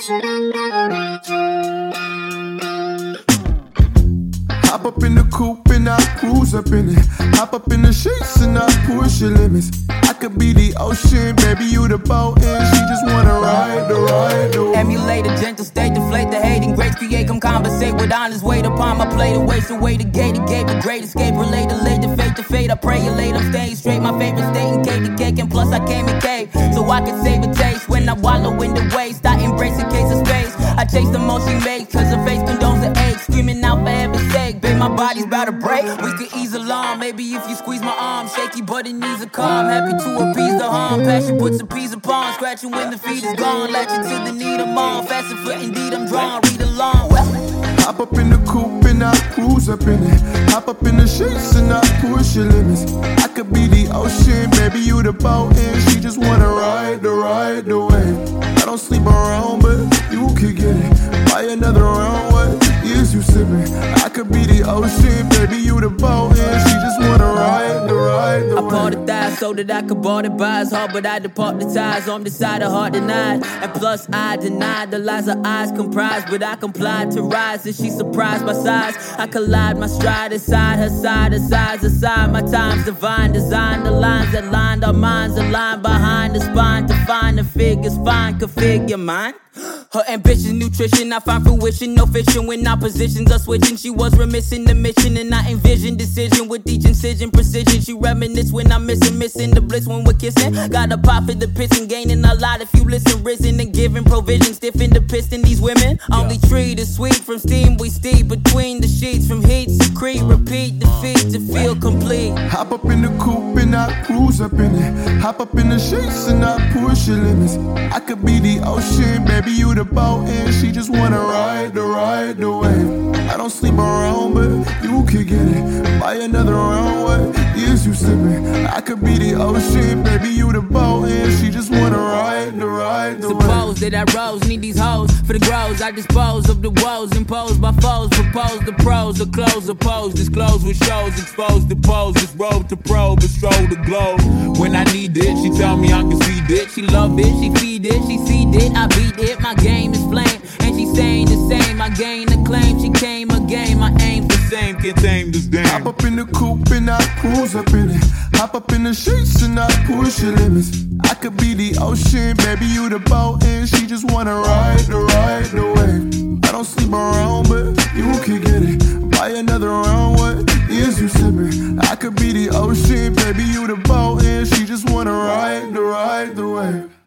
Hop up in the coupe and I cruise up in it. Hop up in the sheets and I push your limits. I could be the ocean, baby, you the boat, and she just wanna ride the ride. Emulate a gentle state, deflate the hating. Grace create, come conversate with honest weight upon my plate. A waste away the gate, a great escape. Relate to late, the fate to fate. I pray you late, I'm staying straight. My favorite state in cake to cake, and plus I came in cave, so I could save a taste. When I wallow in the waste, I embrace a case of space. I chase the most she makes, cause her face condones the ache. Screaming out for heaven's sake, babe, my body's about to break. We could ease along, maybe if you squeeze my arm. Shaky but it needs a calm, happy to appease the harm. Passion puts a piece upon, scratching when the feet is gone. Latch it to the need I'm on, faster for indeed I'm drawn. Read along, hop up in the coupe and I cruise up in it. Hop up in the sheets and I push your limits. I could be the ocean, baby, you the boat, and she just wanna ride the wave. I don't sleep around, but you could get it. Buy another round, what is you sipping? I could be the ocean, baby, you the boat, and she just wanna ride the wave. I bought a thigh so that I could bought it by. It's hard, but I depart the ties. On the side of heart denied, and plus I denied the lies her eyes comprised. But I complied to rise, and she surprised by size. I collide my stride inside her side, her size aside. My time's divine, design the lines that lined our minds, aligned behind the spine to find the figures fine, configure mine. Her ambition, nutrition, I find fruition, no fiction when our positions are switching. She was remissing the mission, and I envision decision with each incision, precision. She reminisce when I'm missing the bliss when we're kissing. Got a pop for the piston, gaining a lot if you listen, risen and giving provision, stiffing the piston. These women only treat is sweet from steam. We steep between the sheets from heat, secrete, repeat, defeat to feel complete. Hop up in the coupe and I cruise up in it. Hop up in the sheets and I push your limits. I could be the ocean, baby, you the boat, and she just wanna ride the wave. I don't sleep around, but you could get it. Buy another round, what is you sipping? I could be the ocean, baby, you the boat, and she just wanna ride the wave. Suppose that I rose, need these hoes for the grows. I dispose of the woes imposed by foes. Propose the pros, the close, oppose, disclose with shows, expose the pose, this road to probe, stroll the globe. When I need it, she tell me I can see it. She love it, she feed it, she seed it, I beat it. My game is flame, and she saying the same. I gain the claim, she came again. My aim the same, can't tame this game. Hop up in the coupe and I cruise up in it. Hop up in the sheets and I push your limits. I could be the ocean, baby, you the boat, and she just wanna ride the wave. I don't sleep around, but you could get it. Buy another round, what is you sipping? I could be the ocean, baby, you the boat, and she just wanna ride the wave.